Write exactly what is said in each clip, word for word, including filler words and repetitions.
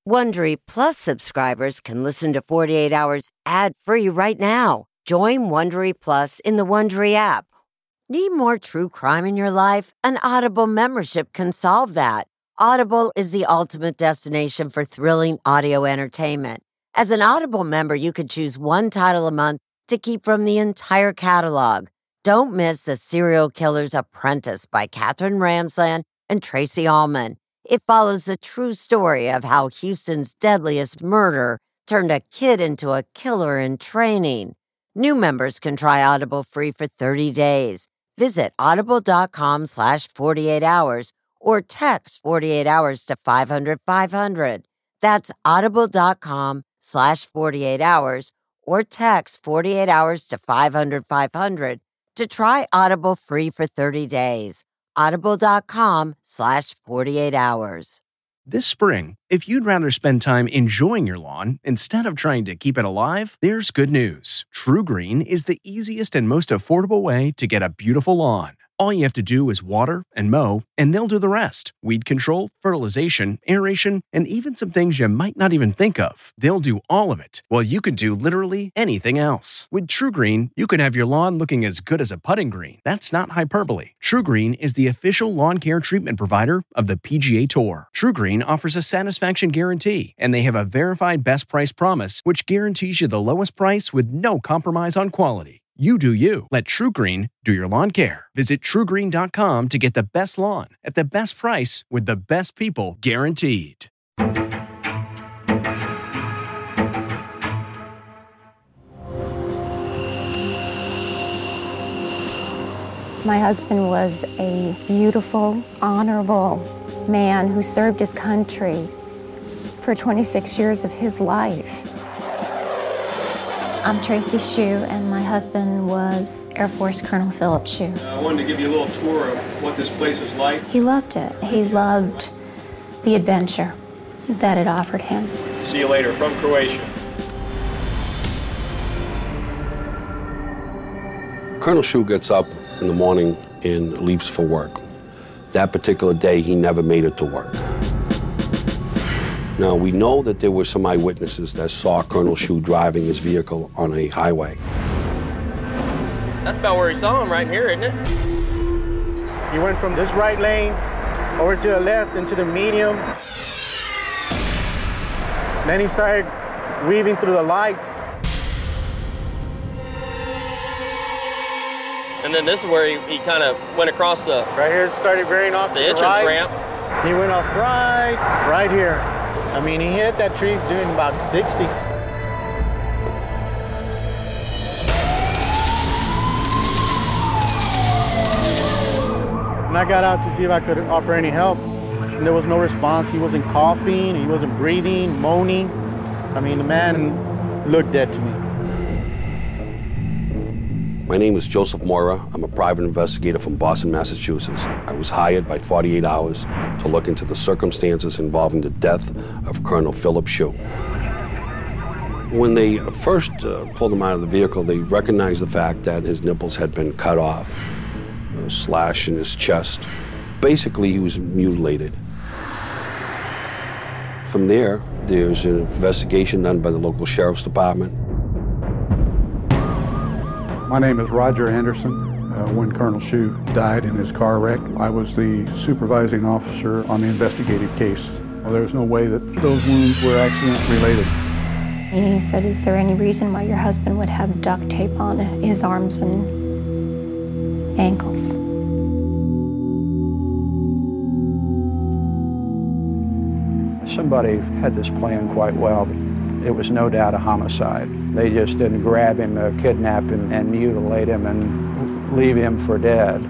Wondery Plus subscribers can listen to forty-eight hours ad-free right now. Join Wondery Plus in the Wondery app. Need more true crime in your life? An Audible membership can solve that. Audible is the ultimate destination for thrilling audio entertainment. As an Audible member, you can choose one title a month to keep from the entire catalog. Don't miss The Serial Killer's Apprentice by Katherine Ramsland and Tracy Ullman. It follows the true story of how Houston's deadliest murder turned a kid into a killer in training. New members can try Audible free for thirty days. Visit audible.com slash 48 hours or text forty-eight hours to five hundred five hundred. That's audible.com slash 48 hours or text forty-eight hours to five hundred five hundred to try Audible free for thirty days. Audible.com slash 48 hours. This spring, if you'd rather spend time enjoying your lawn instead of trying to keep it alive, there's good news. True Green is the easiest and most affordable way to get a beautiful lawn. All you have to do is water and mow, and they'll do the rest. Weed control, fertilization, aeration, and even some things you might not even think of. They'll do all of it, while you can do literally anything else. With True Green, you can have your lawn looking as good as a putting green. That's not hyperbole. True Green is the official lawn care treatment provider of the P G A Tour. True Green offers a satisfaction guarantee, and they have a verified best price promise, which guarantees you the lowest price with no compromise on quality. You do you. Let True Green do your lawn care. Visit true green dot com to get the best lawn at the best price with the best people guaranteed. My husband was a beautiful, honorable man who served his country for twenty-six years of his life. I'm Tracy Shue, and my husband was Air Force Colonel Philip Shue. I wanted to give you a little tour of what this place was like. He loved it. He loved the adventure that it offered him. See you later from Croatia. Colonel Shue gets up in the morning and leaves for work. That particular day, he never made it to work. Now, we know that there were some eyewitnesses that saw Colonel Shue driving his vehicle on a highway. That's about where he saw him, right here, isn't it? He went from this right lane over to the left into the medium. Then he started weaving through the lights. And then this is where he, he kind of went across the... Right here, started veering off the to entrance the right. ramp. He went off right, right here. I mean, he hit that tree doing about sixty. And I got out to see if I could offer any help. And there was no response. He wasn't coughing, he wasn't breathing, moaning. I mean, the man looked dead to me. My name is Joseph Mora. I'm a private investigator from Boston, Massachusetts. I was hired by forty-eight hours to look into the circumstances involving the death of Colonel Philip Shue. When they first uh, pulled him out of the vehicle, they recognized the fact that his nipples had been cut off, a slash in his chest. Basically, he was mutilated. From there, there's an investigation done by the local sheriff's department. My name is Roger Anderson. Uh, when Colonel Shue died in his car wreck, I was the supervising officer on the investigative case. Well, there's no way that those wounds were accident-related. He said, is there any reason why your husband would have duct tape on his arms and ankles? Somebody had this plan quite well. It was no doubt a homicide. They just didn't grab him, uh, kidnap him, and mutilate him and leave him for dead.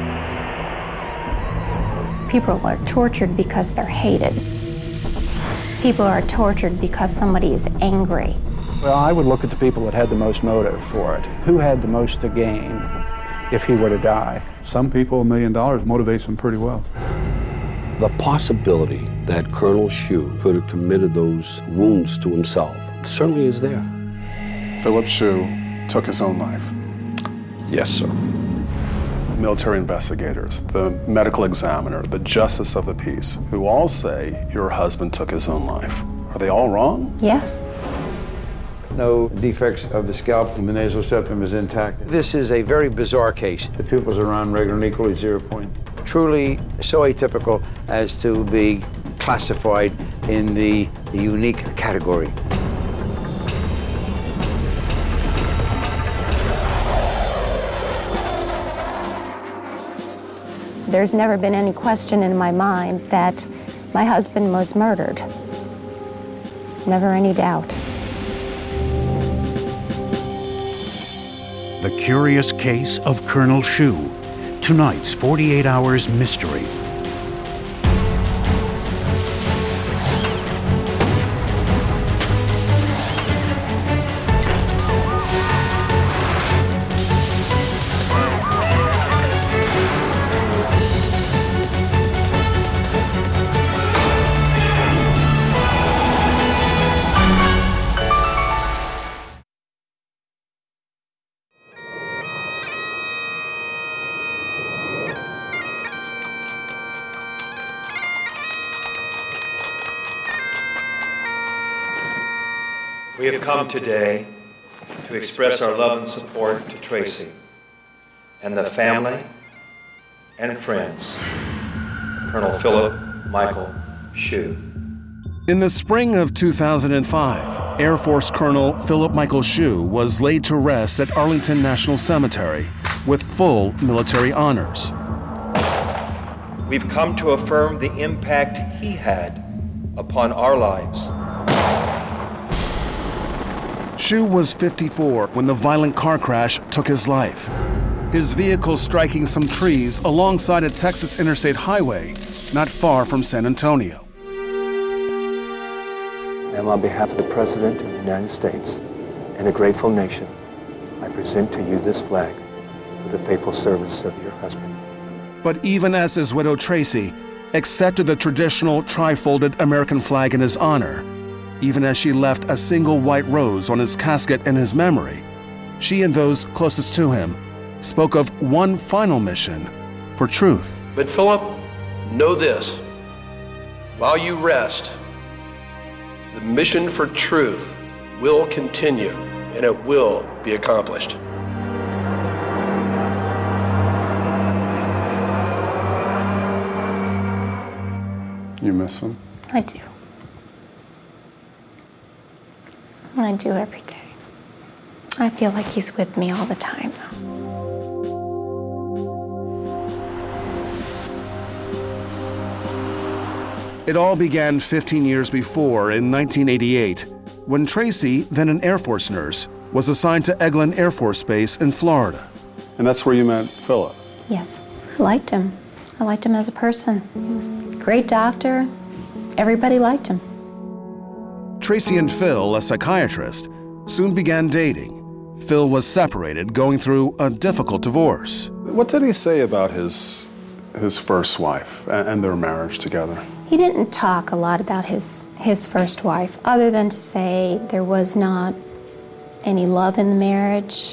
People are tortured because they're hated. People are tortured because somebody is angry. Well, I would look at the people that had the most motive for it. Who had the most to gain if he were to die? Some people, a million dollars motivates them pretty well. The possibility that Colonel Shue could have committed those wounds to himself certainly is there. Philip Shue took his own life. Yes, sir. Military investigators, the medical examiner, the justice of the peace, who all say your husband took his own life. Are they all wrong? Yes. No defects of the scalp, and the nasal septum is intact. This is a very bizarre case. The pupils are round, regular, and equally zero point. Truly so atypical as to be classified in the, the unique category. There's never been any question in my mind that my husband was murdered. Never any doubt. The Curious Case of Colonel Shue, tonight's forty-eight hours mystery. We have come today to express our love and support to Tracy and the family and friends of Colonel Philip Michael Shue. In the spring of two thousand five, Air Force Colonel Philip Michael Shue was laid to rest at Arlington National Cemetery with full military honors. We've come to affirm the impact he had upon our lives. Shue was fifty-four when the violent car crash took his life. His vehicle striking some trees alongside a Texas interstate highway not far from San Antonio. And on behalf of the President of the United States and a grateful nation, I present to you this flag for the faithful service of your husband. But even as his widow Tracy accepted the traditional tri-folded American flag in his honor, even as she left a single white rose on his casket in his memory, she and those closest to him spoke of one final mission for truth. But Philip, know this, while you rest, the mission for truth will continue and it will be accomplished. You miss him? I do. I do every day. I feel like he's with me all the time, though. It all began fifteen years before, in nineteen eighty-eight, when Tracy, then an Air Force nurse, was assigned to Eglin Air Force Base in Florida. And that's where you met Philip? Yes, I liked him. I liked him as a person. He was a great doctor. Everybody liked him. Tracy and Phil, a psychiatrist, soon began dating. Phil was separated, going through a difficult divorce. What did he say about his his first wife and their marriage together? He didn't talk a lot about his, his first wife, other than to say there was not any love in the marriage.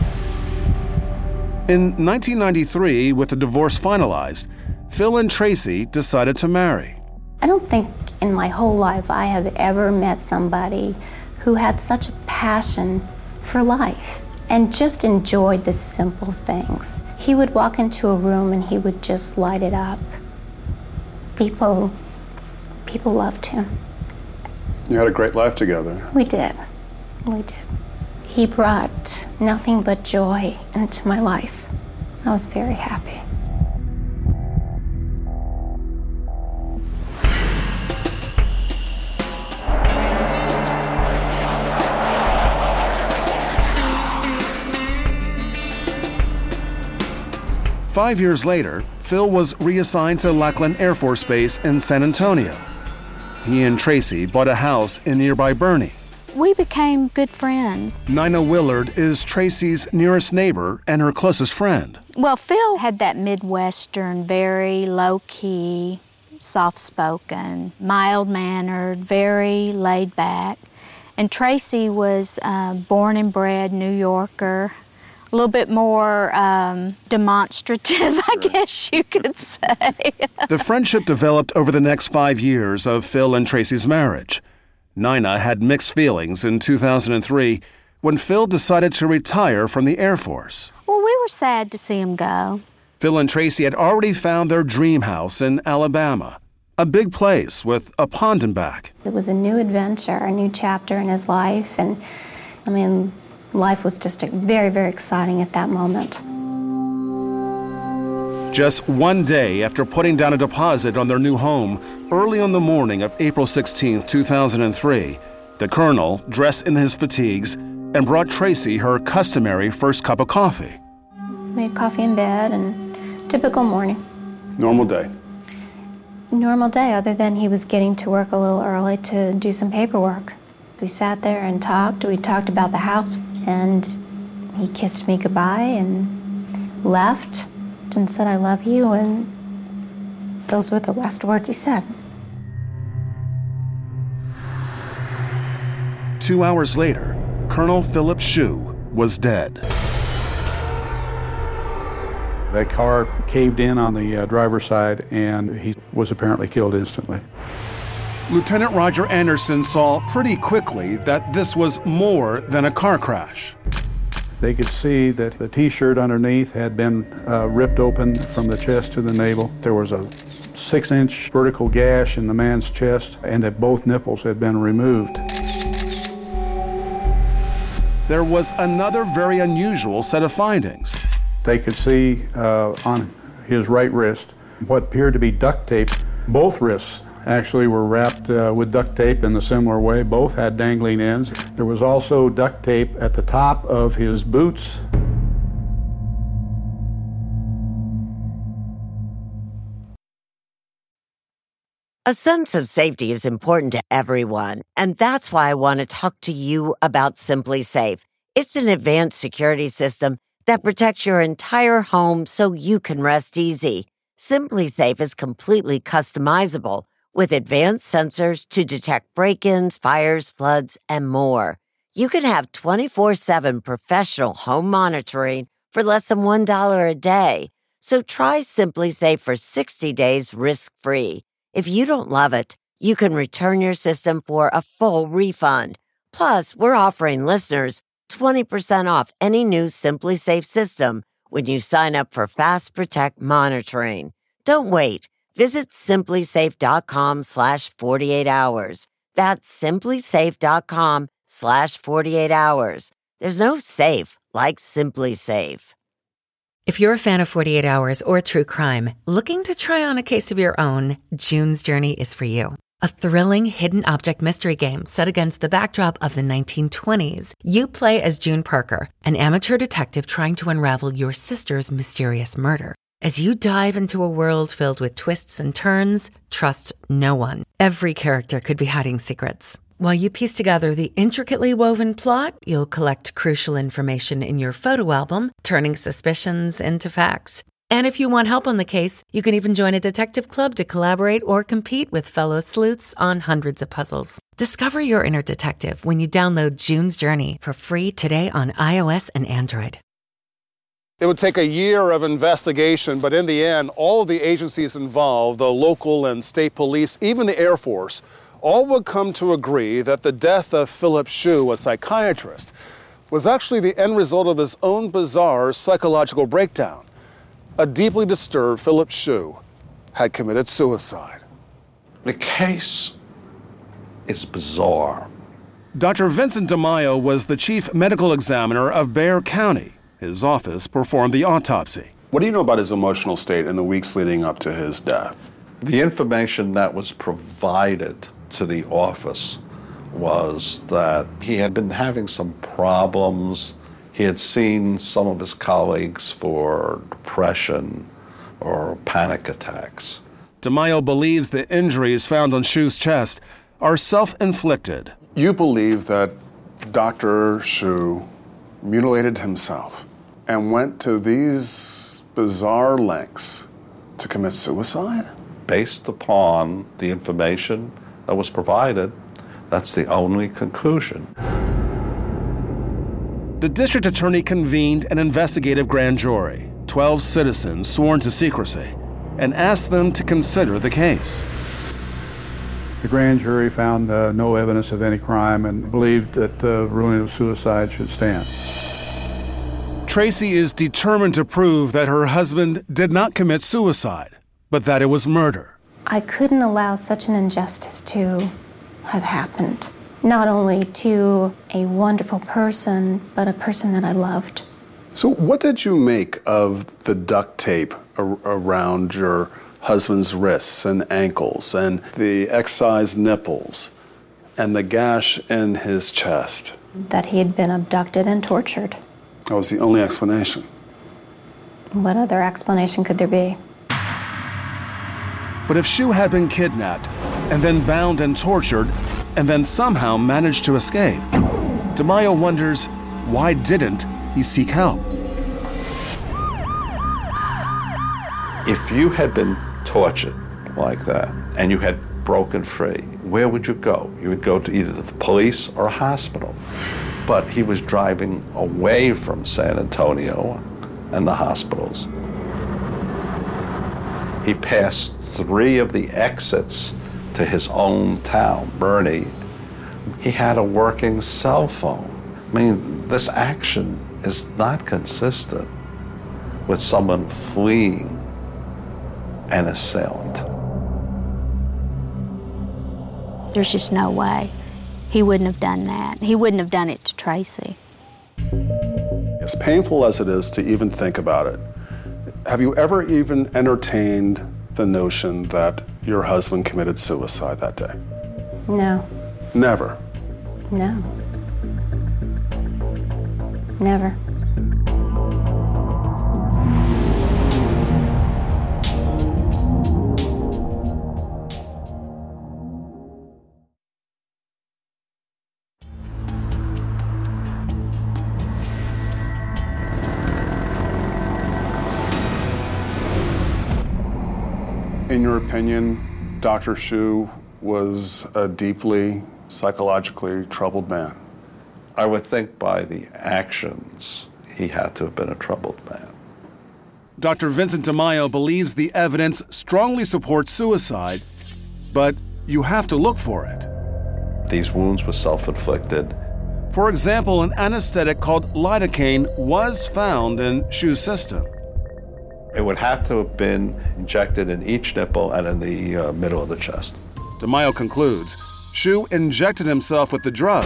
In nineteen ninety-three, with the divorce finalized, Phil and Tracy decided to marry. I don't think in my whole life I have ever met somebody who had such a passion for life and just enjoyed the simple things. He would walk into a room and he would just light it up. People, people loved him. You had a great life together. We did, we did. He brought nothing but joy into my life. I was very happy. Five years later, Phil was reassigned to Lackland Air Force Base in San Antonio. He and Tracy bought a house in nearby Boerne. We became good friends. Nina Willard is Tracy's nearest neighbor and her closest friend. Well, Phil had that Midwestern, very low-key, soft-spoken, mild-mannered, very laid-back. And Tracy was uh, born and bred New Yorker, a little bit more um, demonstrative, I guess you could say. The friendship developed over the next five years of Phil and Tracy's marriage. Nina had mixed feelings in two thousand three when Phil decided to retire from the Air Force. Well, we were sad to see him go. Phil and Tracy had already found their dream house in Alabama, a big place with a pond and back. It was a new adventure, a new chapter in his life, and I mean, life was just very, very exciting at that moment. Just one day after putting down a deposit on their new home, early on the morning of April sixteenth, two thousand three, the Colonel, dressed in his fatigues, and brought Tracy her customary first cup of coffee. Made coffee in bed, and typical morning. Normal day. Normal day, other than he was getting to work a little early to do some paperwork. We sat there and talked. We talked about the house, and he kissed me goodbye and left and said, "I love you," and those were the last words he said. Two hours later, Colonel Philip Shue was dead. That car caved in on the uh, driver's side, and he was apparently killed instantly. Lieutenant Roger Anderson saw pretty quickly that this was more than a car crash. They could see that the T-shirt underneath had been uh, ripped open from the chest to the navel. There was a six-inch vertical gash in the man's chest, and that both nipples had been removed. There was another very unusual set of findings. They could see uh, on his right wrist what appeared to be duct tape. Both wrists actually were wrapped uh, with duct tape in a similar way. Both had dangling ends. There was also duct tape at the top of his boots. A sense of safety is important to everyone, and that's why I want to talk to you about SimpliSafe. It's an advanced security system that protects your entire home so you can rest easy. SimpliSafe is completely customizable with advanced sensors to detect break-ins, fires, floods, and more. You can have twenty-four seven professional home monitoring for less than one dollar a day. So try SimpliSafe for sixty days risk-free. If you don't love it, you can return your system for a full refund. Plus, we're offering listeners twenty percent off any new SimpliSafe system when you sign up for Fast Protect monitoring. Don't wait. Visit SimpliSafe.com slash 48 hours. That's SimpliSafe.com slash 48 hours. There's no safe like SimpliSafe. If you're a fan of forty-eight hours or true crime, looking to try on a case of your own, June's Journey is for you. A thrilling hidden object mystery game set against the backdrop of the nineteen twenties. You play as June Parker, an amateur detective trying to unravel your sister's mysterious murder. As you dive into a world filled with twists and turns, trust no one. Every character could be hiding secrets. While you piece together the intricately woven plot, you'll collect crucial information in your photo album, turning suspicions into facts. And if you want help on the case, you can even join a detective club to collaborate or compete with fellow sleuths on hundreds of puzzles. Discover your inner detective when you download June's Journey for free today on iOS and Android. It would take a year of investigation, but in the end, all of the agencies involved, the local and state police, even the Air Force, all would come to agree that the death of Philip Shue, a psychiatrist, was actually the end result of his own bizarre psychological breakdown. A deeply disturbed Philip Shue had committed suicide. The case is bizarre. Doctor Vincent DeMaio was the chief medical examiner of Bexar County. His office performed the autopsy. What do you know about his emotional state in the weeks leading up to his death? The information that was provided to the office was that he had been having some problems. He had seen some of his colleagues for depression or panic attacks. DeMaio believes the injuries found on Shue's chest are self-inflicted. You believe that Doctor Shue mutilated himself and went to these bizarre lengths to commit suicide? Based upon the information that was provided, that's the only conclusion. The district attorney convened an investigative grand jury, twelve citizens sworn to secrecy, and asked them to consider the case. The grand jury found uh, no evidence of any crime and believed that the uh, ruling of suicide should stand. Tracy is determined to prove that her husband did not commit suicide, but that it was murder. I couldn't allow such an injustice to have happened. Not only to a wonderful person, but a person that I loved. So what did you make of the duct tape ar- around your husband's wrists and ankles and the excised nipples and the gash in his chest? That he had been abducted and tortured. That was the only explanation. What other explanation could there be? But if Shu had been kidnapped and then bound and tortured and then somehow managed to escape, DeMaio wonders, why didn't he seek help? If you had been tortured like that and you had broken free, where would you go? You would go to either the police or a hospital. But he was driving away from San Antonio and the hospitals. He passed three of the exits to his own town, Bernie. He had a working cell phone. I mean, this action is not consistent with someone fleeing an assailant. There's just no way. He wouldn't have done that. He wouldn't have done it to Tracy. As painful as it is to even think about it, have you ever even entertained the notion that your husband committed suicide that day? No. Never? No. Never. In your opinion, Doctor Shu was a deeply psychologically troubled man? I would think by the actions, he had to have been a troubled man. Doctor Vincent DeMaio believes the evidence strongly supports suicide, but you have to look for it. These wounds were self-inflicted. For example, an anesthetic called lidocaine was found in Shu's system. It would have to have been injected in each nipple and in the uh, middle of the chest. DeMaio concludes Shu injected himself with the drug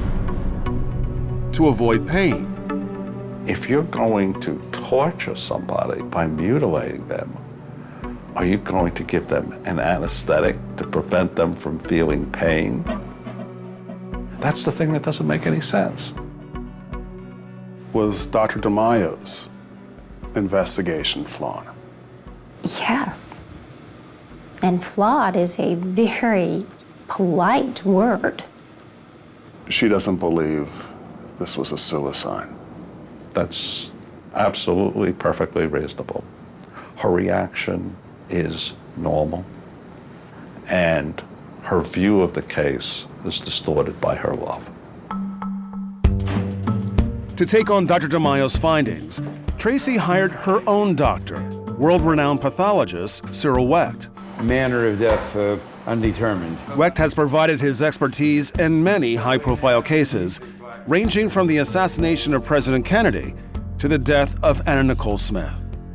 to avoid pain. If you're going to torture somebody by mutilating them, are you going to give them an anesthetic to prevent them from feeling pain? That's the thing that doesn't make any sense. Was Doctor DeMaio's investigation flawed? Yes. And flawed is a very polite word. She doesn't believe this was a suicide. That's absolutely perfectly reasonable. Her reaction is normal, and her view of the case is distorted by her love. To take on Doctor DeMaio's findings, Tracy hired her own doctor, world-renowned pathologist Cyril Wecht. Manner of death uh, undetermined. Wecht has provided his expertise in many high-profile cases, ranging from the assassination of President Kennedy to the death of Anna Nicole Smith.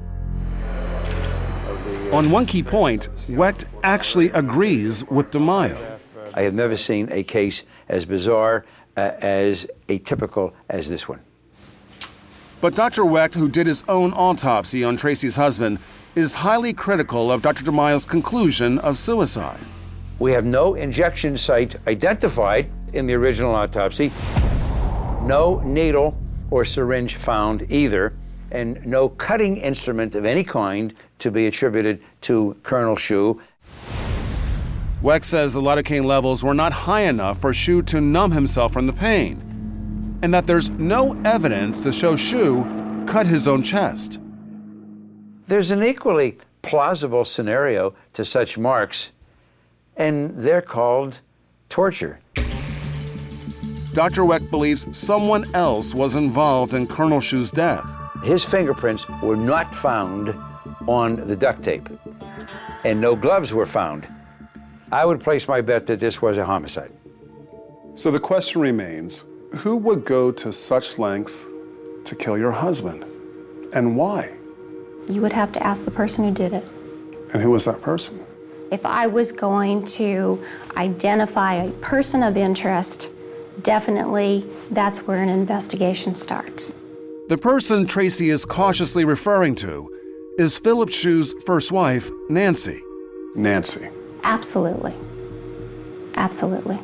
On one key point, Wecht actually agrees with DeMaio. I have never seen a case as bizarre, uh, as atypical as this one. But Doctor Wecht, who did his own autopsy on Tracy's husband, is highly critical of Doctor DeMaio's conclusion of suicide. We have no injection site identified in the original autopsy, no needle or syringe found either, and no cutting instrument of any kind to be attributed to Colonel Shu. Wecht says the lidocaine levels were not high enough for Shu to numb himself from the pain, and that there's no evidence to show Shu cut his own chest. There's an equally plausible scenario to such marks, and they're called torture. Doctor Wecht believes someone else was involved in Colonel Shu's death. His fingerprints were not found on the duct tape, and no gloves were found. I would place my bet that this was a homicide. So the question remains, who would go to such lengths to kill your husband, and why? You would have to ask the person who did it. And who was that person? If I was going to identify a person of interest, definitely that's where an investigation starts. The person Tracy is cautiously referring to is Philip Shue's first wife, Nancy. Nancy. Absolutely. Absolutely.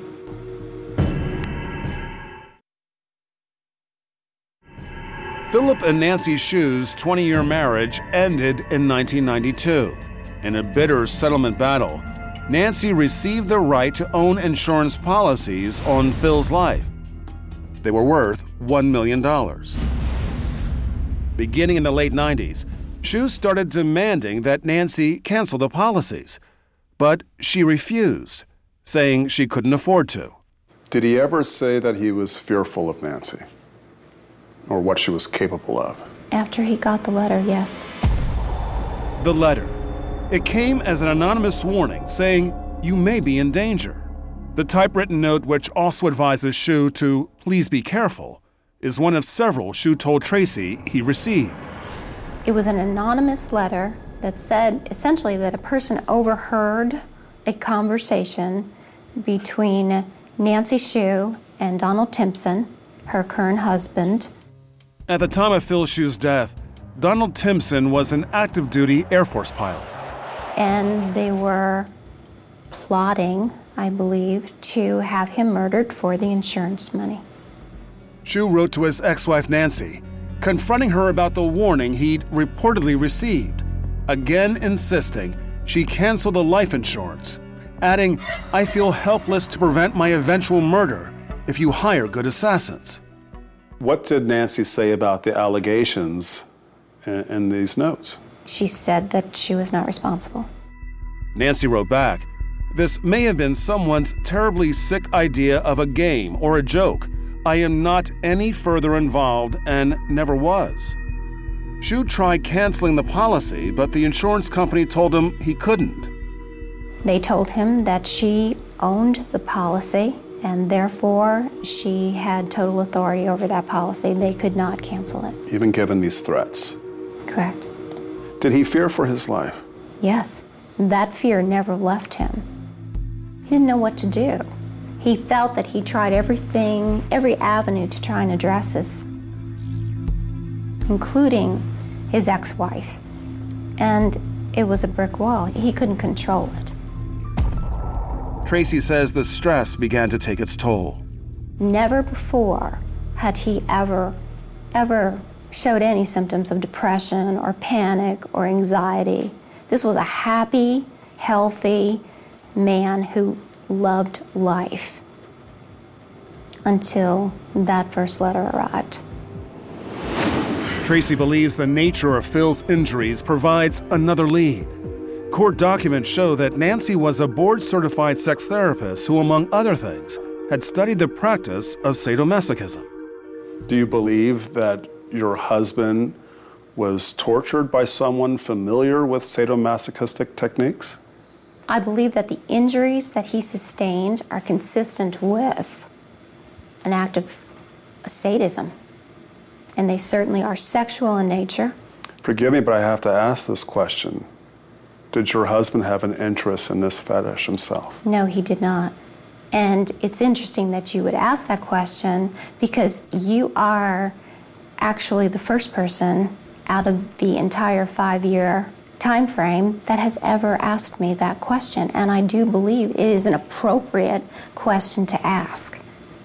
Philip and Nancy Shue's twenty-year marriage ended in nineteen ninety-two. In a bitter settlement battle, Nancy received the right to own insurance policies on Phil's life. They were worth one million dollars. Beginning in the late nineties, Shue started demanding that Nancy cancel the policies, but she refused, saying she couldn't afford to. Did he ever say that he was fearful of Nancy, or what she was capable of? After he got the letter, yes. The letter. It came as an anonymous warning saying, you may be in danger. The typewritten note, which also advises Shue to please be careful, is one of several Shue told Tracy he received. It was an anonymous letter that said essentially that a person overheard a conversation between Nancy Shue and Donald Timpson, her current husband. At the time of Phil Shue's death, Donald Timpson was an active-duty Air Force pilot. And they were plotting, I believe, to have him murdered for the insurance money. Shue wrote to his ex-wife Nancy, confronting her about the warning he'd reportedly received, again insisting she cancel the life insurance, adding, I feel helpless to prevent my eventual murder if you hire good assassins. What did Nancy say about the allegations in, in these notes? She said that she was not responsible. Nancy wrote back, this may have been someone's terribly sick idea of a game or a joke. I am not any further involved and never was. Shue tried canceling the policy, but the insurance company told him he couldn't. They told him that she owned the policy and therefore she had total authority over that policy. They could not cancel it. Even given these threats? Correct. Did he fear for his life? Yes. That fear never left him. He didn't know what to do. He felt that he tried everything, every avenue to try and address this, including his ex-wife. And it was a brick wall. He couldn't control it. Tracy says the stress began to take its toll. Never before had he ever, ever showed any symptoms of depression or panic or anxiety. This was a happy, healthy man who loved life until that first letter arrived. Tracy believes the nature of Phil's injuries provides another lead. Court documents show that Nancy was a board-certified sex therapist who, among other things, had studied the practice of sadomasochism. Do you believe that your husband was tortured by someone familiar with sadomasochistic techniques? I believe that the injuries that he sustained are consistent with an act of sadism, and they certainly are sexual in nature. Forgive me, but I have to ask this question. Did your husband have an interest in this fetish himself? No, he did not. And it's interesting that you would ask that question because you are actually the first person out of the entire five-year time frame that has ever asked me that question. And I do believe it is an appropriate question to ask.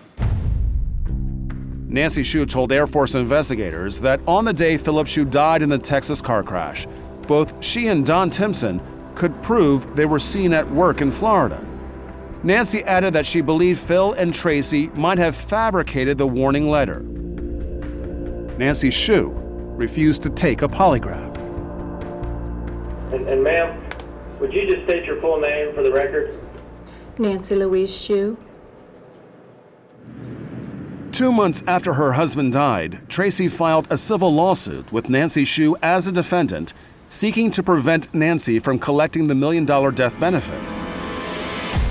Nancy Shue told Air Force investigators that on the day Philip Shue died in the Texas car crash, both she and Don Timpson could prove they were seen at work in Florida. Nancy added that she believed Phil and Tracy might have fabricated the warning letter. Nancy Shue refused to take a polygraph. And, and ma'am, would you just state your full name for the record? Nancy Louise Shue. Two months after her husband died, Tracy filed a civil lawsuit with Nancy Shue as a defendant, seeking to prevent Nancy from collecting the million-dollar death benefit.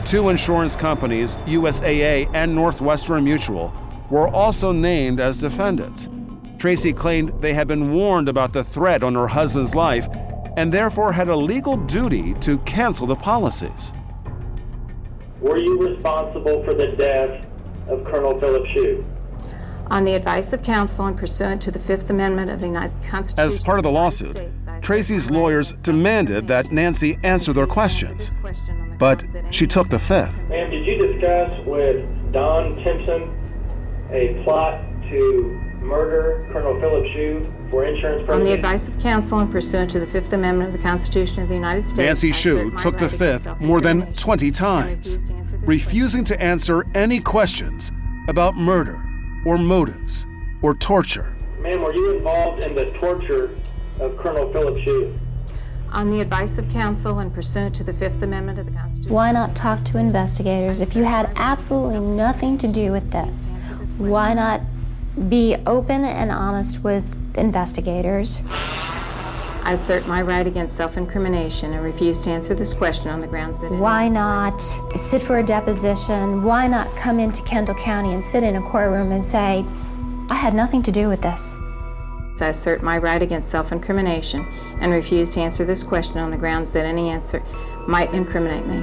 Two insurance companies, U S A A and Northwestern Mutual, were also named as defendants. Tracy claimed they had been warned about the threat on her husband's life and therefore had a legal duty to cancel the policies. Were you responsible for the death of Colonel Philip Shue? On the advice of counsel and pursuant to the Fifth Amendment of the United Constitution. As part of the lawsuit, Tracy's lawyers demanded that Nancy answer their questions, but she took the fifth. Ma'am, did you discuss with Don Timpson a plot to murder Colonel Philip Shue for insurance purposes? On the advice of counsel and pursuant to the Fifth Amendment of the Constitution of the United States. Nancy Shue took the fifth more than twenty times, refusing to answer any questions about murder or motives or torture. Ma'am, were you involved in the torture of Colonel Philip Shue? On the advice of counsel and pursuant to the Fifth Amendment of the Constitution. Why not talk to investigators if you had absolutely nothing to do with this? Why not be open and honest with investigators? I assert my right against self-incrimination and refuse to answer this question on the grounds that it Why not sit for a deposition? Why not come into Kendall County and sit in a courtroom and say, I had nothing to do with this? I assert my right against self-incrimination and refuse to answer this question on the grounds that any answer might incriminate me.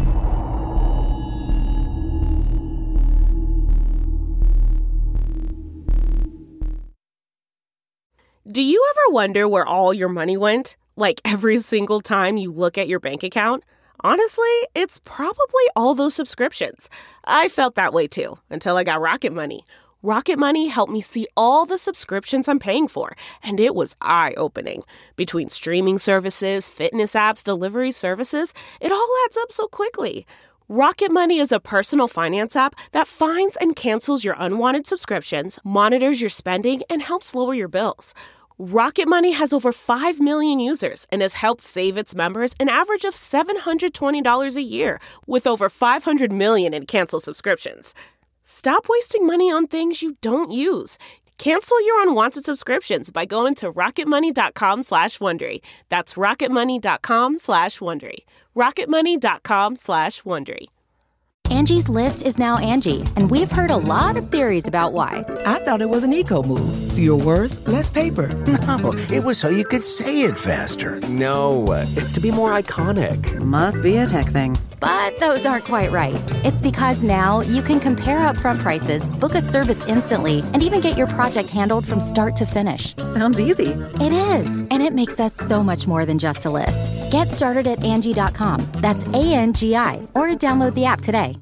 Do you ever wonder where all your money went? Like every single time you look at your bank account? Honestly, it's probably all those subscriptions. I felt that way too, until I got Rocket Money. Rocket Money helped me see all the subscriptions I'm paying for, and it was eye-opening. Between streaming services, fitness apps, delivery services, it all adds up so quickly. Rocket Money is a personal finance app that finds and cancels your unwanted subscriptions, monitors your spending, and helps lower your bills. Rocket Money has over five million users and has helped save its members an average of seven hundred twenty dollars a year, with over five hundred million in canceled subscriptions. Stop wasting money on things you don't use. Cancel your unwanted subscriptions by going to rocketmoney.com slash Wondery. That's rocketmoney.com slash Wondery. rocketmoney.com slash Wondery. Angie's List is now Angie, and we've heard a lot of theories about why. I thought it was an eco move. Fewer words, less paper. No, it was so you could say it faster. No, it's to be more iconic. Must be a tech thing. But those aren't quite right. It's because now you can compare upfront prices, book a service instantly, and even get your project handled from start to finish. Sounds easy. It is, and it makes us so much more than just a list. Get started at Angie dot com. That's A N G I, or download the app today.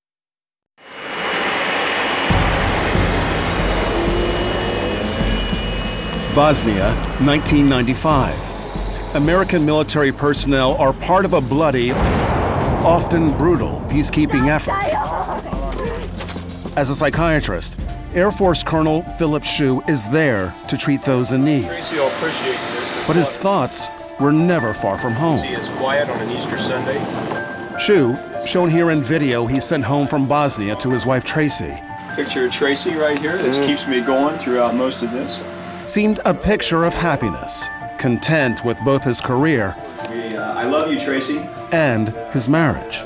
Bosnia, nineteen ninety-five. American military personnel are part of a bloody, often brutal peacekeeping effort. As a psychiatrist, Air Force Colonel Philip Shue is there to treat those in need. Tracy will appreciate this. But his thoughts were never far from home. See, it's quiet on an Easter Sunday. Shue, shown here in video he sent home from Bosnia to his wife Tracy, Picture of Tracy right here. This keeps me going throughout most of this. seemed a picture of happiness, content with both his career We, uh, I love you, Tracy. and his marriage.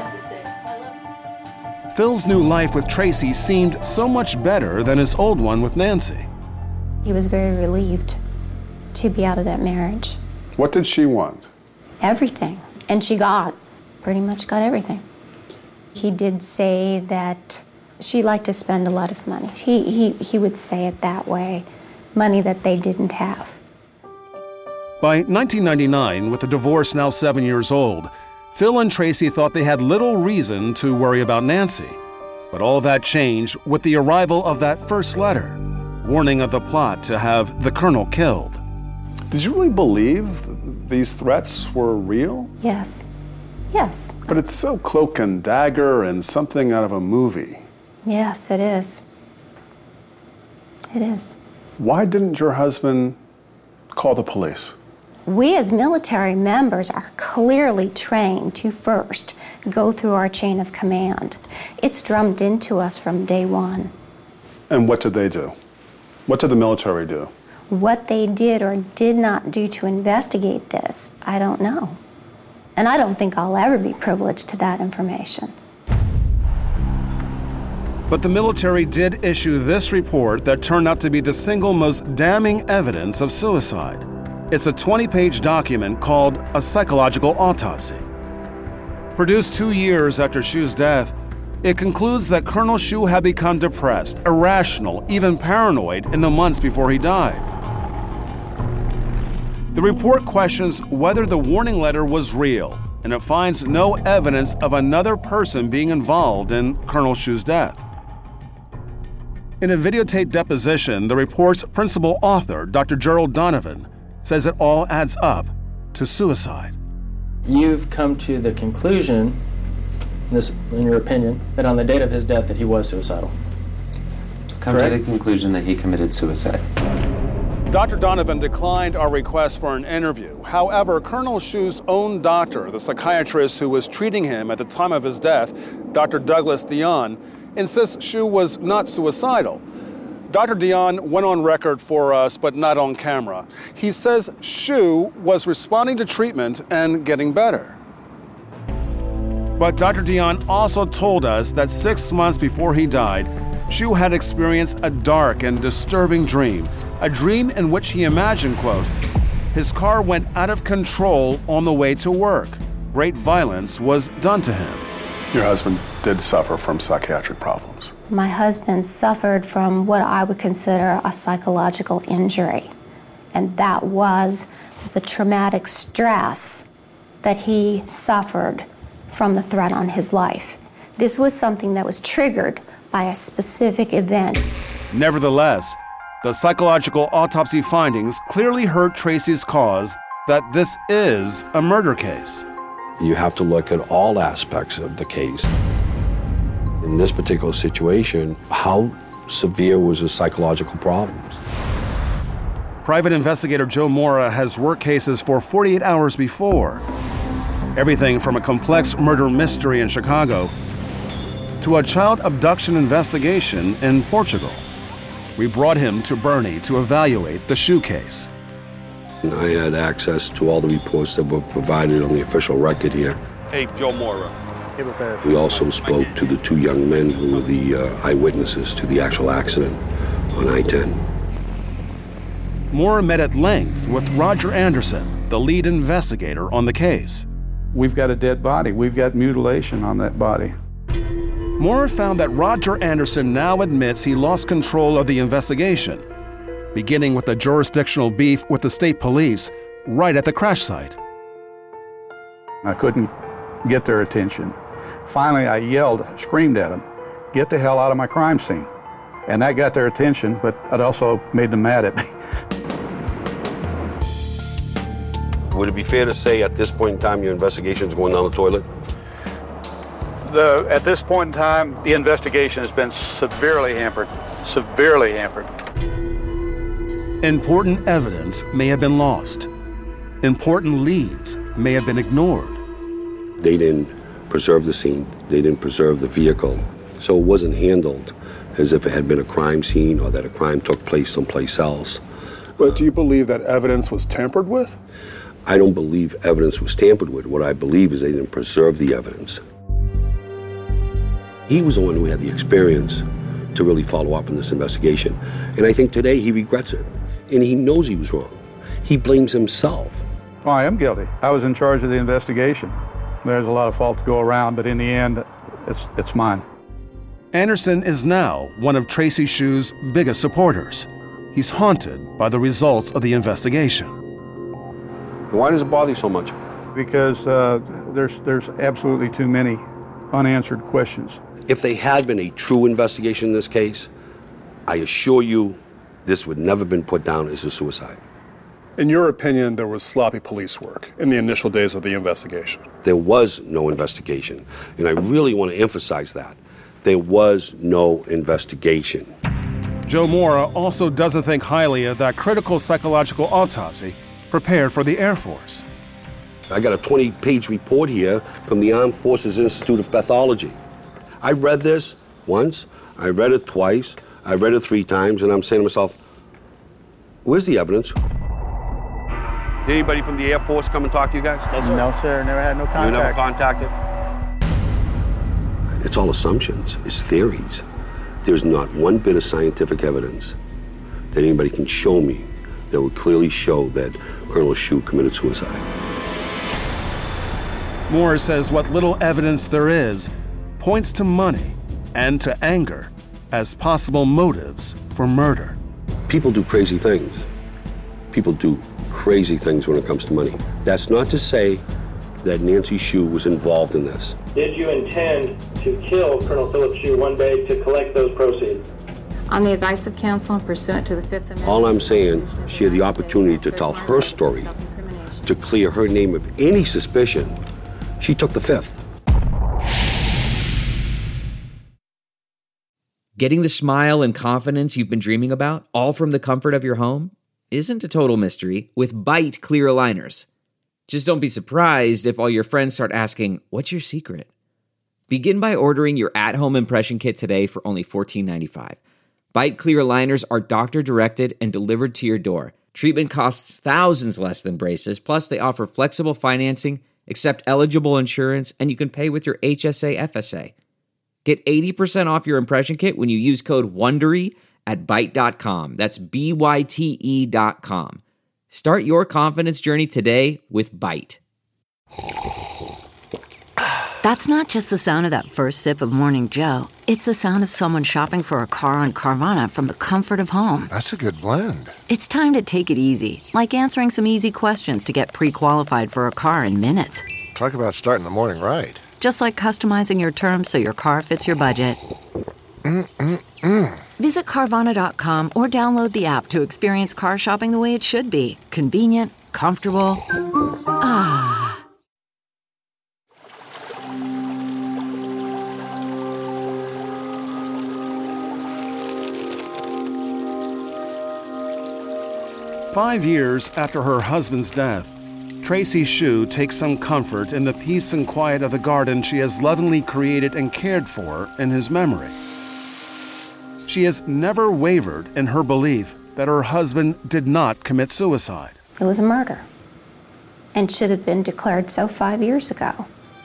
Phil's new life with Tracy seemed so much better than his old one with Nancy. He was very relieved to be out of that marriage. What did she want? Everything. And she got, pretty much got everything. He did say that she liked to spend a lot of money. He, he, he would say it that way, money that they didn't have. By nineteen ninety-nine, with the divorce now seven years old, Phil and Tracy thought they had little reason to worry about Nancy. But all that changed with the arrival of that first letter, warning of the plot to have the colonel killed. Did you really believe these threats were real? Yes. Yes. But it's so cloak and dagger and something out of a movie. Yes, it is. It is. Why didn't your husband call the police? We as military members are clearly trained to first go through our chain of command. It's drummed into us from day one. And what did they do? What did the military do? What they did or did not do to investigate this, I don't know. And I don't think I'll ever be privileged to that information. But the military did issue this report that turned out to be the single most damning evidence of suicide. It's a twenty-page document called A Psychological Autopsy. Produced two years after Shu's death, it concludes that Colonel Shu had become depressed, irrational, even paranoid in the months before he died. The report questions whether the warning letter was real, and it finds no evidence of another person being involved in Colonel Shu's death. In a videotaped deposition, the report's principal author, Doctor Gerald Donovan, says it all adds up to suicide. You've come to the conclusion, this, in your opinion, that on the date of his death that he was suicidal. Come Correct? to the conclusion that he committed suicide. Doctor Donovan declined our request for an interview. However, Colonel Shu's own doctor, the psychiatrist who was treating him at the time of his death, Doctor Douglas Dion, insists Shu was not suicidal. Doctor Dion went on record for us, but not on camera. He says Shu was responding to treatment and getting better. But Doctor Dion also told us that six months before he died, Shu had experienced a dark and disturbing dream, a dream in which he imagined, quote, his car went out of control on the way to work. Great violence was done to him. Your husband did suffer from psychiatric problems. My husband suffered from what I would consider a psychological injury, and that was the traumatic stress that he suffered from the threat on his life. This was something that was triggered by a specific event. Nevertheless, the psychological autopsy findings clearly hurt Tracy's cause that this is a murder case. You have to look at all aspects of the case. In this particular situation, how severe was his psychological problems? Private investigator Joe Mora has worked cases for forty-eight hours before. Everything from a complex murder mystery in Chicago to a child abduction investigation in Portugal. We brought him to Bernie to evaluate the Shu case. I had access to all the reports that were provided on the official record here. Hey, Joe Mora. We also spoke to the two young men who were the uh, eyewitnesses to the actual accident on I ten. Mora met at length with Roger Anderson, the lead investigator on the case. We've got a dead body. We've got mutilation on that body. Mora found that Roger Anderson now admits he lost control of the investigation, beginning with a jurisdictional beef with the state police right at the crash site. I couldn't get their attention. Finally, I yelled, screamed at them, "Get the hell out of my crime scene." And that got their attention, but it also made them mad at me. Would it be fair to say at this point in time your investigation is going down the toilet? The, at this point in time, the investigation has been severely hampered, severely hampered. Important evidence may have been lost. Important leads may have been ignored. They didn't preserve the scene. They didn't preserve the vehicle. So it wasn't handled as if it had been a crime scene or that a crime took place someplace else. But do you believe that evidence was tampered with? I don't believe evidence was tampered with. What I believe is they didn't preserve the evidence. He was the one who had the experience to really follow up on this investigation. And I think today he regrets it. And he knows he was wrong. He blames himself. Oh, I am guilty. I was in charge of the investigation. There's a lot of fault to go around, but in the end, it's, it's mine. Anderson is now one of Tracy Shu's biggest supporters. He's haunted by the results of the investigation. Why does it bother you so much? Because uh, there's, there's absolutely too many unanswered questions. If they had been a true investigation in this case, I assure you this would never have been put down as a suicide. In your opinion, there was sloppy police work in the initial days of the investigation. There was no investigation, and I really want to emphasize that. There was no investigation. Joe Mora also doesn't think highly of that critical psychological autopsy prepared for the Air Force. I got a twenty-page report here from the Armed Forces Institute of Pathology. I read this once, I read it twice, I read it three times, and I'm saying to myself, where's the evidence? Did anybody from the Air Force come and talk to you guys? No, sir. No, sir. Never had no contact. You never contacted? It's all assumptions. It's theories. There's not one bit of scientific evidence that anybody can show me that would clearly show that Colonel Shue committed suicide. Moore says what little evidence there is points to money and to anger as possible motives for murder. People do crazy things. People do crazy things when it comes to money. That's not to say that Nancy Shue was involved in this. Did you intend to kill Colonel Philip Shue one day to collect those proceeds? On the advice of counsel and pursuant to the Fifth Amendment. All I'm saying, she had the opportunity to tell her story, to clear her name of any suspicion. She took the fifth. Getting the smile and confidence you've been dreaming about, all from the comfort of your home, isn't a total mystery with Byte clear aligners. Just don't be surprised if all your friends start asking, what's your secret? Begin by ordering your at-home impression kit today for only fourteen ninety-five. Byte clear aligners are doctor-directed and delivered to your door. Treatment costs thousands less than braces, plus they offer flexible financing, accept eligible insurance, and you can pay with your H S A F S A. Get eighty percent off your impression kit when you use code WONDERY at byte dot com. That's B Y T E dot com. Start your confidence journey today with Byte. That's not just the sound of that first sip of Morning Joe. It's the sound of someone shopping for a car on Carvana from the comfort of home. That's a good blend. It's time to take it easy, like answering some easy questions to get pre-qualified for a car in minutes. Talk about starting the morning right. Just like customizing your terms so your car fits your budget. Mm-mm-mm. Visit Carvana dot com or download the app to experience car shopping the way it should be. Convenient, comfortable. Ah. Five years after her husband's death, Tracy Shue takes some comfort in the peace and quiet of the garden she has lovingly created and cared for in his memory. She has never wavered in her belief that her husband did not commit suicide. It was a murder and should have been declared so five years ago.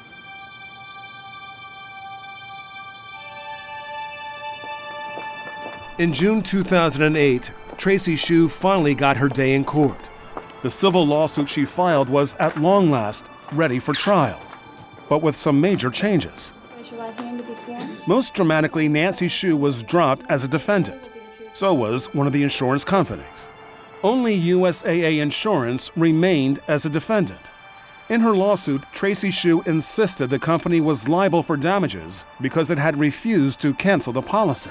In June two thousand eight, Tracy Shue finally got her day in court. The civil lawsuit she filed was, at long last, ready for trial, but with some major changes. Raise your right hand to be sworn. Most dramatically, Nancy Shue was dropped as a defendant. So was one of the insurance companies. Only U S A A Insurance remained as a defendant. In her lawsuit, Tracy Shue insisted the company was liable for damages because it had refused to cancel the policy.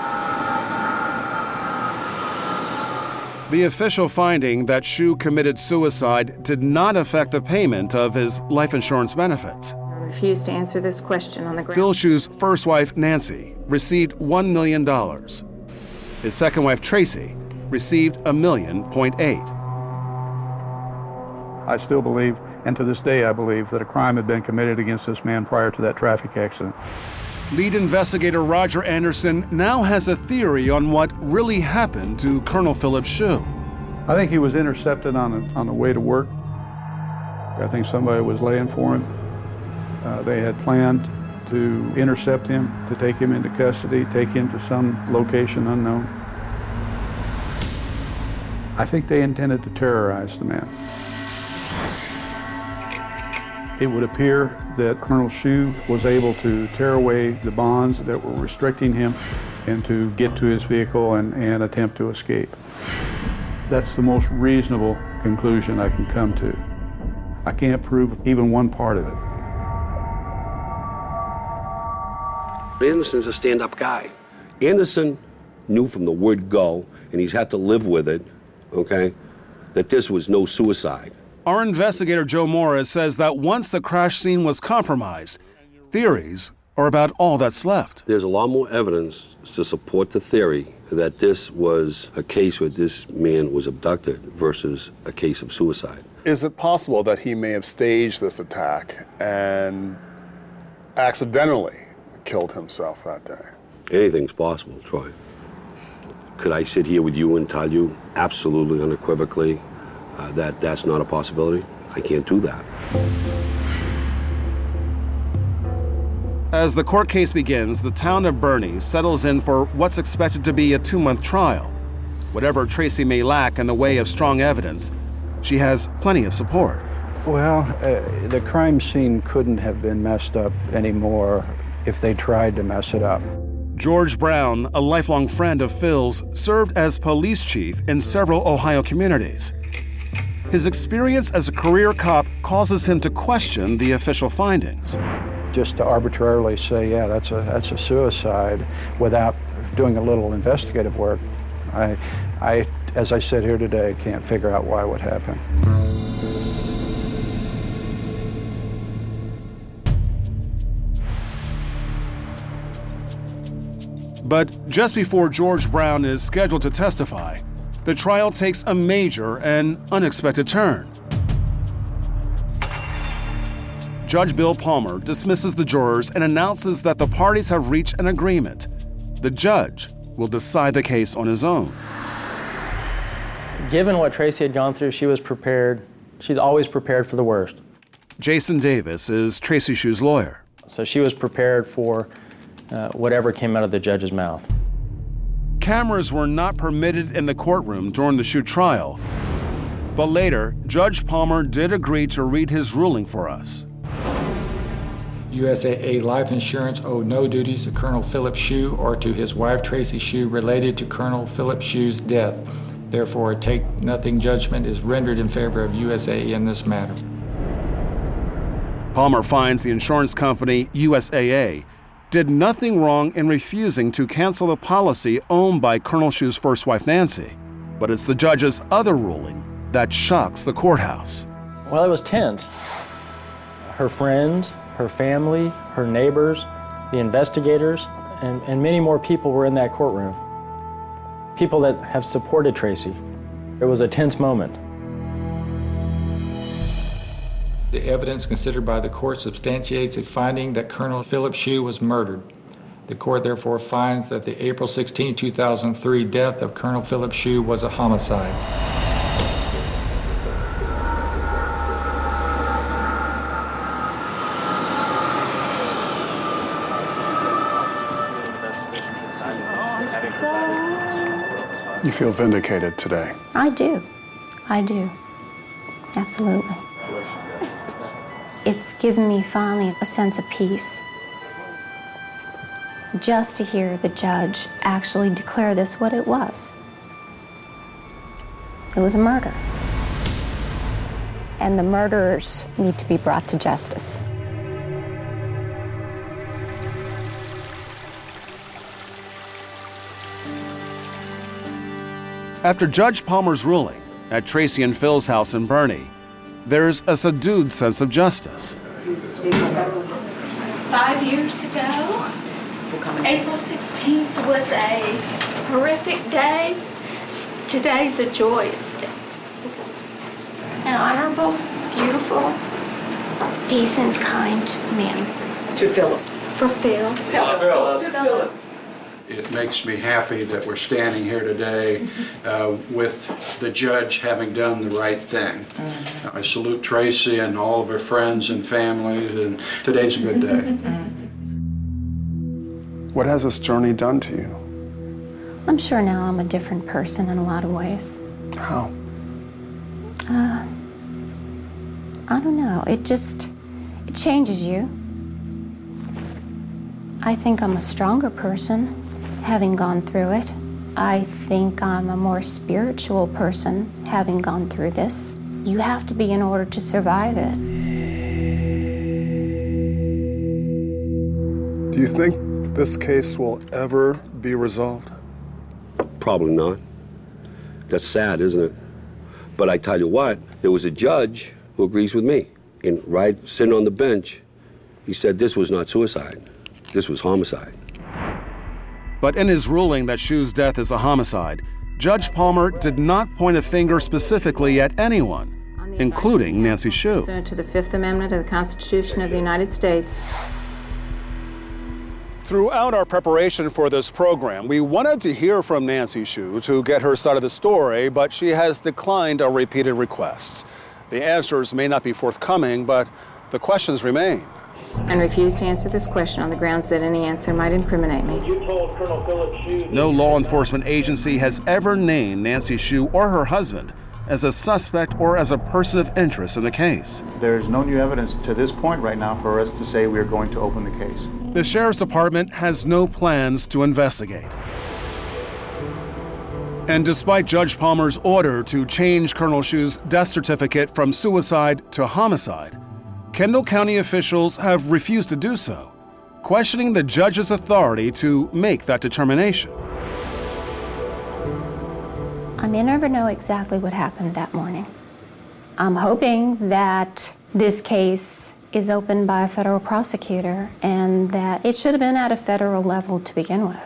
The official finding that Shue committed suicide did not affect the payment of his life insurance benefits. I refuse to answer this question on the ground. Phil Shue's first wife, Nancy, received one million dollars. His second wife, Tracy, received a million point eight. I still believe, and to this day I believe, that a crime had been committed against this man prior to that traffic accident. Lead investigator Roger Anderson now has a theory on what really happened to Colonel Philip Shue. I think he was intercepted on the, on the way to work. I think somebody was laying for him. Uh, they had planned to intercept him, to take him into custody, take him to some location unknown. I think they intended to terrorize the man. It would appear that Colonel Shue was able to tear away the bonds that were restricting him and to get to his vehicle and, and attempt to escape. That's the most reasonable conclusion I can come to. I can't prove even one part of it. Anderson's a stand-up guy. Anderson knew from the word go, and he's had to live with it, okay, that this was no suicide. Our investigator, Joe Morris, says that once the crash scene was compromised, theories are about all that's left. There's a lot more evidence to support the theory that this was a case where this man was abducted versus a case of suicide. Is it possible that he may have staged this attack and accidentally killed himself that day? Anything's possible, Troy. Could I sit here with you and tell you absolutely unequivocally uh, that that's not a possibility. I can't do that. As the court case begins, the town of Boerne settles in for what's expected to be a two-month trial. Whatever Tracy may lack in the way of strong evidence, she has plenty of support. Well, uh, the crime scene couldn't have been messed up anymore if they tried to mess it up. George Brown, a lifelong friend of Phil's, served as police chief in several Ohio communities. His experience as a career cop causes him to question the official findings. Just to arbitrarily say, yeah, that's a that's a suicide, without doing a little investigative work, I, I, as I sit here today, can't figure out why it would happen. But just before George Brown is scheduled to testify, the trial takes a major and unexpected turn. Judge Bill Palmer dismisses the jurors and announces that the parties have reached an agreement. The judge will decide the case on his own. Given what Tracy had gone through, she was prepared. She's always prepared for the worst. Jason Davis is Tracy Shue's lawyer. So she was prepared for uh, whatever came out of the judge's mouth. Cameras were not permitted in the courtroom during the Shue trial, but later, Judge Palmer did agree to read his ruling for us. U S A A Life Insurance owed no duties to Colonel Philip Shue or to his wife Tracy Shue related to Colonel Philip Shue's death. Therefore, a take-nothing judgment is rendered in favor of U S A A in this matter. Palmer finds the insurance company U S A A did nothing wrong in refusing to cancel the policy owned by Colonel Shue's first wife, Nancy. But it's the judge's other ruling that shocks the courthouse. Well, it was tense. Her friends, her family, her neighbors, the investigators, and, and many more people were in that courtroom. People that have supported Tracy. It was a tense moment. The evidence considered by the court substantiates a finding that Colonel Philip Shue was murdered. The court therefore finds that the April sixteenth, two thousand three death of Colonel Philip Shue was a homicide. You feel vindicated today? I do. I do. Absolutely. It's given me finally a sense of peace. Just to hear the judge actually declare this what it was. It was a murder. And the murderers need to be brought to justice. After Judge Palmer's ruling at Tracy and Phil's house in Boerne, there's a subdued sense of justice. Five years ago, April sixteenth was a horrific day. Today's a joyous day. An honorable, beautiful, decent, kind man. To Philip. For Phil. Phil. Phil. To Philip. It makes me happy that we're standing here today uh, with the judge having done the right thing. Mm-hmm. I salute Tracy and all of her friends and families, and today's a good day. What has this journey done to you? I'm sure now I'm a different person in a lot of ways. How? Uh, I don't know. It just, it changes you. I think I'm a stronger person, having gone through it. I think I'm a more spiritual person, having gone through this. You have to be in order to survive it. Do you think this case will ever be resolved? Probably not. That's sad, isn't it? But I tell you what, there was a judge who agrees with me. And right sitting on the bench, he said this was not suicide. This was homicide. But in his ruling that Shue's death is a homicide, Judge Palmer did not point a finger specifically at anyone, including Nancy Shue. Pursuant to the Fifth Amendment of the Constitution of the United States, Throughout our preparation for this program, we wanted to hear from Nancy Shue to get her side of the story, but she has declined our repeated requests. The answers may not be forthcoming, but the questions remain. And refused to answer this question on the grounds that any answer might incriminate me. You told Colonel Philip Shue... No law enforcement agency has ever named Nancy Shue or her husband as a suspect or as a person of interest in the case. There's no new evidence to this point right now for us to say we're going to open the case. The Sheriff's Department has no plans to investigate. And despite Judge Palmer's order to change Colonel Shue's death certificate from suicide to homicide, Kendall County officials have refused to do so, questioning the judge's authority to make that determination. I may never know exactly what happened that morning. I'm hoping that this case is opened by a federal prosecutor and that it should have been at a federal level to begin with.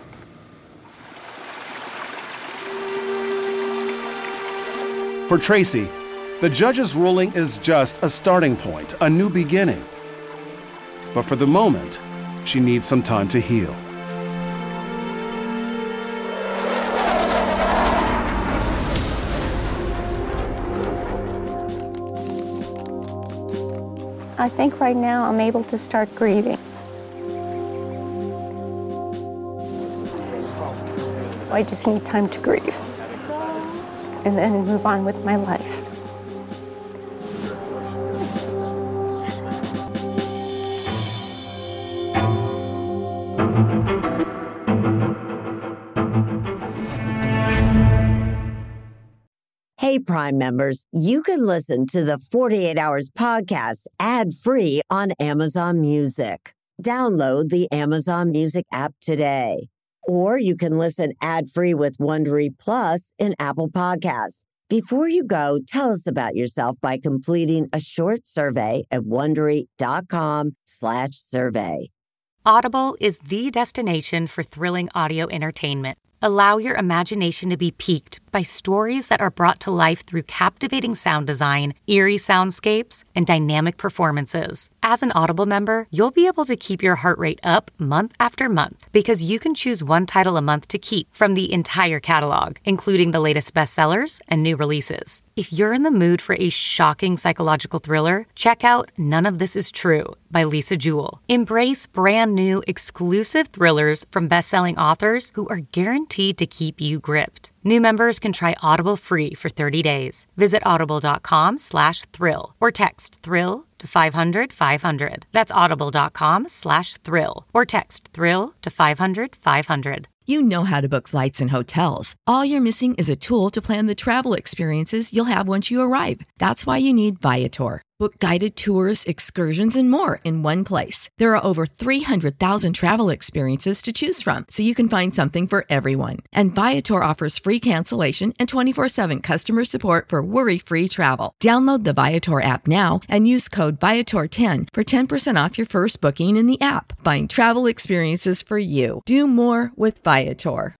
For Tracy, the judge's ruling is just a starting point, a new beginning. But for the moment, she needs some time to heal. I think right now I'm able to start grieving. I just need time to grieve and then move on with my life. Hey, Prime members, you can listen to the forty-eight hours podcast ad-free on Amazon Music. Download the Amazon Music app today. Or you can listen ad-free with Wondery Plus in Apple Podcasts. Before you go, tell us about yourself by completing a short survey at Wondery.com slash survey. Audible is the destination for thrilling audio entertainment. Allow your imagination to be piqued by stories that are brought to life through captivating sound design, eerie soundscapes, and dynamic performances. As an Audible member, you'll be able to keep your heart rate up month after month because you can choose one title a month to keep from the entire catalog, including the latest bestsellers and new releases. If you're in the mood for a shocking psychological thriller, check out None of This Is True by Lisa Jewell. Embrace brand new exclusive thrillers from best-selling authors who are guaranteed to keep you gripped. New members can try Audible free for thirty days. Visit audible.com slash thrill or text thrill to five hundred five hundred. That's audible.com slash thrill or text thrill to five hundred five hundred. You know how to book flights and hotels. All you're missing is a tool to plan the travel experiences you'll have once you arrive. That's why you need Viator. Book guided tours, excursions, and more in one place. There are over three hundred thousand travel experiences to choose from, so you can find something for everyone. And Viator offers free cancellation and twenty-four seven customer support for worry-free travel. Download the Viator app now and use code Viator ten for ten percent off your first booking in the app. Find travel experiences for you. Do more with Viator.